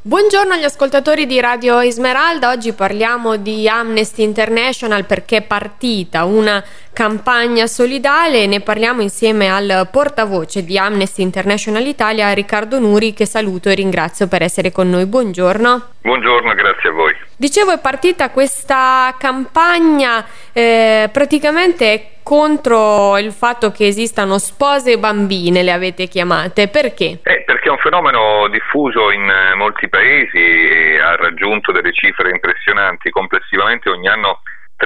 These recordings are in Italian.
Buongiorno agli ascoltatori di Radio Esmeralda. Oggi parliamo di Amnesty International perché è partita una campagna solidale e ne parliamo insieme al portavoce di Amnesty International Italia, Riccardo Nuri, che saluto e ringrazio per essere con noi. Buongiorno. Buongiorno, grazie a voi. Dicevo, è partita questa campagna praticamente contro il fatto che esistano spose bambine, le avete chiamate. Perché? Perché è un fenomeno diffuso in molti paesi e ha raggiunto delle cifre impressionanti. Complessivamente ogni anno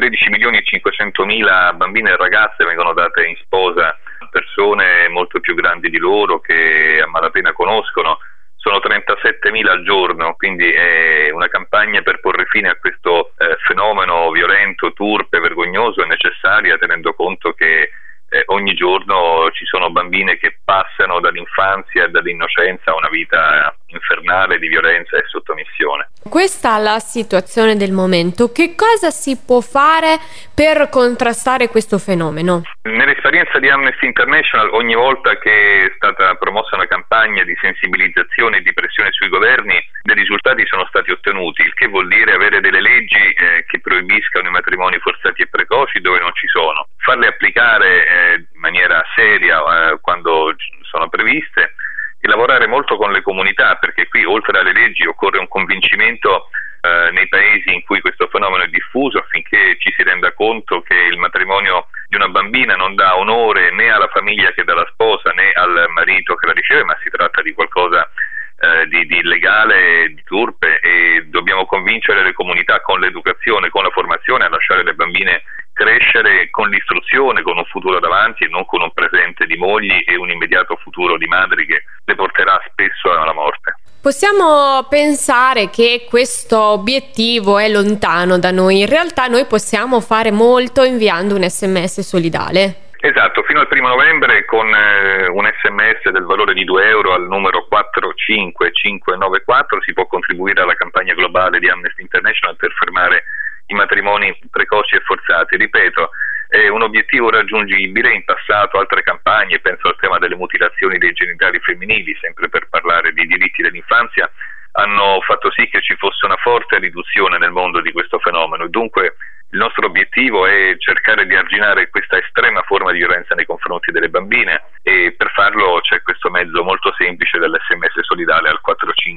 13.500.000 bambine e ragazze vengono date in sposa a persone molto più grandi di loro che a malapena conoscono. Sono 37.000 al giorno, quindi è una campagna per porre fine a questo fenomeno violento, turpe, vergognoso e necessaria, tenendo conto che ogni giorno ci sono bambine che passano dall'infanzia e dall'innocenza a una vita infernale di violenza e sottomissione. Questa è la situazione del momento. Che cosa si può fare per contrastare questo fenomeno? Nell'esperienza di Amnesty International, ogni volta che è stata promossa una campagna di sensibilizzazione e di pressione sui governi, dei risultati sono stati ottenuti, il che vuol dire avere delle leggi che proibiscano i matrimoni forzati e precoci dove non ci sono, farle applicare in maniera seria quando sono previste e lavorare molto con le comunità, perché qui oltre alle leggi occorre un convincimento nei paesi in cui questo fenomeno è diffuso, affinché ci si renda conto che il matrimonio di una bambina non dà onore né alla famiglia che dà la sposa né al marito che la riceve, ma si tratta di qualcosa di illegale, di turpe, e dobbiamo convincere le comunità con l'educazione, con la formazione, a lasciare le bambine crescere con l'istruzione, con un futuro davanti e non con un presente di mogli e un immediato futuro di madri che le porterà spesso alla morte. Possiamo pensare che questo obiettivo è lontano da noi, in realtà noi possiamo fare molto inviando un SMS solidale. Esatto, fino al 1 novembre con un SMS del valore di €2 al numero 45594 si può contribuire alla campagna globale di Amnesty International per fermare i matrimoni precoci e forzati. Ripeto, è un obiettivo raggiungibile. In passato altre campagne, penso al tema delle mutilazioni dei genitali femminili, sempre per parlare di diritti dell'infanzia, hanno fatto sì che ci fosse una forte riduzione nel mondo di questo fenomeno. Dunque il nostro obiettivo è cercare di arginare questa estrema forma di violenza nei confronti delle bambine e per farlo c'è questo mezzo molto semplice dell'SMS solidale al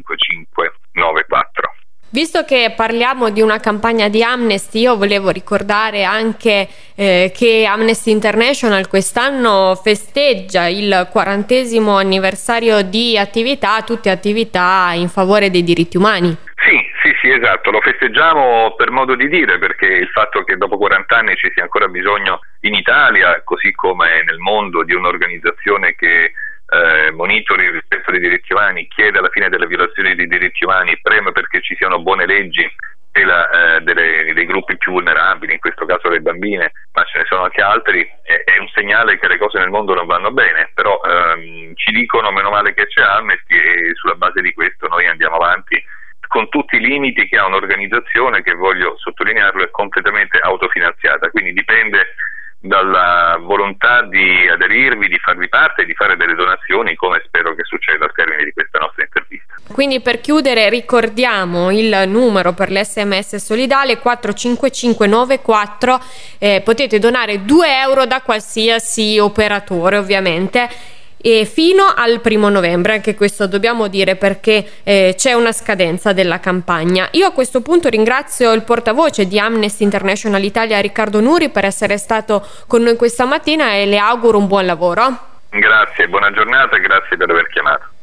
45594. Visto che parliamo di una campagna di Amnesty, io volevo ricordare anche che Amnesty International quest'anno festeggia il 40° anniversario di attività, tutte attività in favore dei diritti umani. Sì, esatto, lo festeggiamo per modo di dire, perché il fatto che dopo 40 anni ci sia ancora bisogno in Italia, così come nel mondo, di un'organizzazione che monitori il rispetto dei diritti umani, chiede alla fine delle violazioni dei diritti umani, preme perché ci siano buone leggi dei gruppi più vulnerabili, in questo caso le bambine, ma ce ne sono anche altri, è un segnale che le cose nel mondo non vanno bene, però ci dicono meno male che c'è Amnesty e sulla base di questo noi andiamo avanti con tutti i limiti che ha un'organizzazione che, voglio sottolinearlo, è completamente autofinanziata, quindi dipende dalla volontà di aderirvi, di farvi parte e di fare delle donazioni, come spero che succeda al termine di questa nostra intervista. Quindi, per chiudere, ricordiamo il numero per l'SMS solidale 45594, potete donare €2 da qualsiasi operatore, ovviamente, e fino al 1 novembre, anche questo dobbiamo dire, perché c'è una scadenza della campagna. Io a questo punto ringrazio il portavoce di Amnesty International Italia, Riccardo Nuri, per essere stato con noi questa mattina e le auguro un buon lavoro. Grazie, buona giornata e grazie per aver chiamato.